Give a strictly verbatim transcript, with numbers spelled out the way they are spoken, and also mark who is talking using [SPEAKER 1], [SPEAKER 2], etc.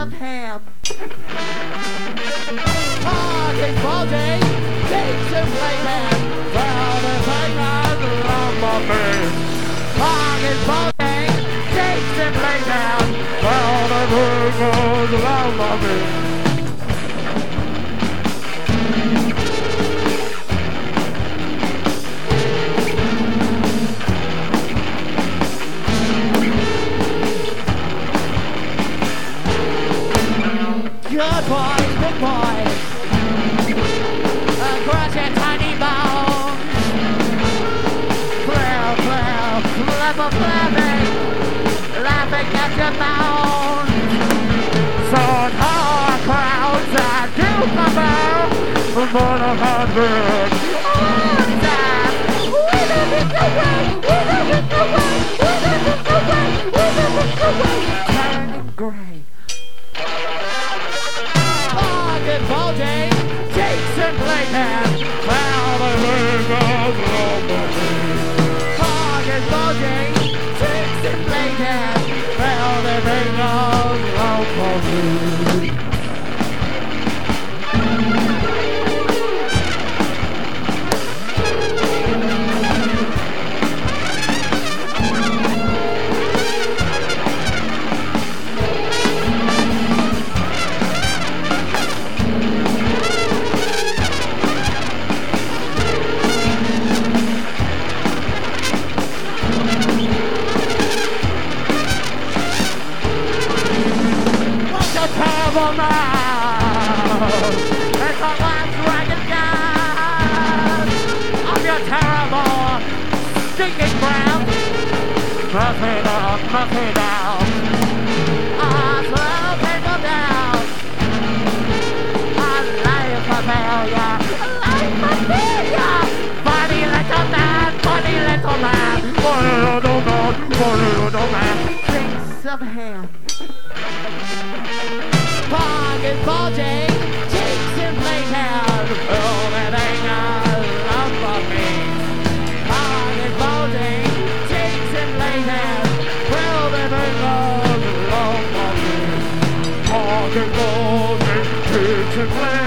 [SPEAKER 1] of ham. Pockets bulging, cheeks and playpen, found a thing on the lumber me. Pockets bulging, cheeks and playpen, found a thing on the lumber me. Good boys, good boys, across your tiny bones. Flare, flare, flapper, flapping, laughing at your bones. So hard crowds that do come out for the hundred. All the time, we live in the way, we live in the way, we live in the way, we live in the way. Turning gray. Bulging, cheeks and playpen, found a ring of lumber. Pockets bulging, cheeks and playpen, found a ring of lumber. Terrible man, it's the last dragon gun of your terrible stinking breath. Nothing down, nothing down. I slow people down. I life a failure, life a failure. Funny little man, funny little man, funny little man, funny little man. Thinks of him. Pockets bulging, cheeks and playpen, everything I love for me. Pockets bulging, cheeks and playpen, everything I love for me. Pockets bulging, cheeks and playpen.